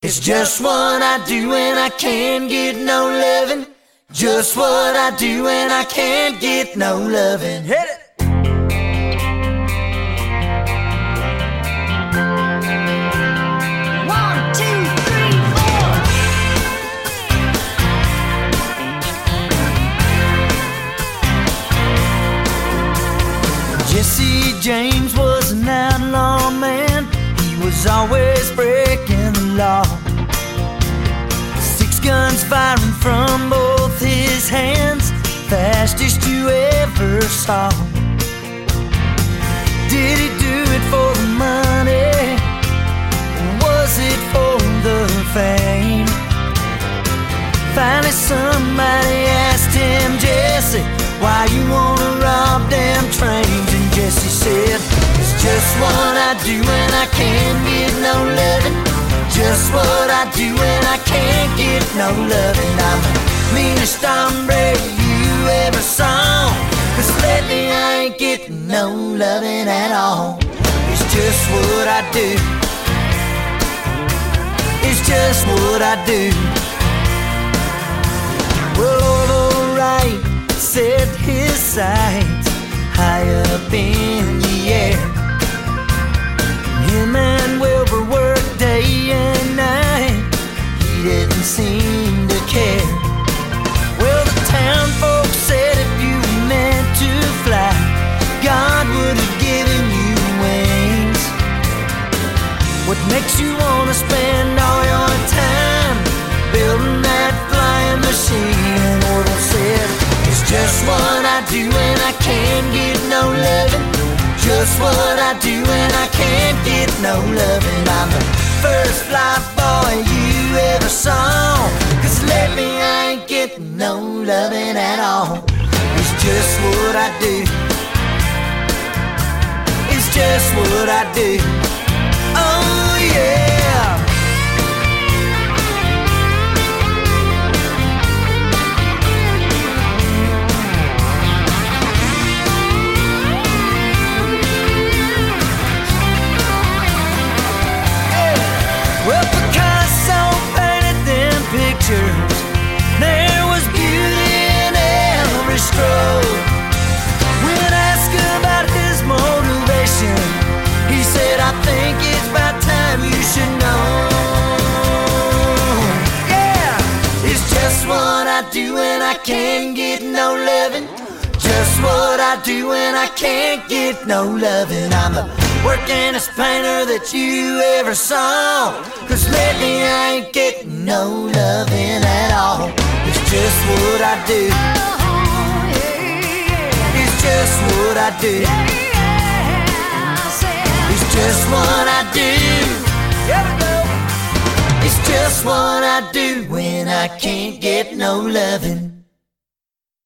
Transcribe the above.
It's just what I do when I can't get no loving. Just what I do when I can't get no loving. Hit it! Jesse James was an outlaw man. He was always breaking the law. 6 guns firing from both his hands, fastest you ever saw. Did he do it for the money, or was it for the fame? Finally somebody asked him, Jesse, why you wanna rob damn trains? And Jesse said, it's just what I do when I can't get no loving. Just what I do when I can't get no loving. I'm the meanest hombre you ever saw, 'cause lately I ain't getting no loving at all. It's just what I do. It's just what I do. Well, alright, set his sights high up in the air. Him and Wilbur worked day and night. He didn't seem to care. Well, the town folks said if you were meant to fly, God would have given you wings. What makes you wanna spend all your time building that flying machine? Orville said, it's just what I do when I can't get no loving. Just what I do when I can't get no loving. I'm the first fly boy you ever saw, 'cause lately I ain't getting no loving at all. It's just what I do. It's just what I do. Oh yeah. Well, Picasso painted them pictures. There was beauty in every stroke. When asked about his motivation, he said, I think it's about time you should know. Yeah, it's just what I do when I can't get no loving. Just what I do when I can't get no loving. I'm the workingest painter that you ever saw, 'cause lately I ain't getting no loving at all. It's just what I do. It's just what I do. It's just what I do. It's just what I do when I can't get no loving.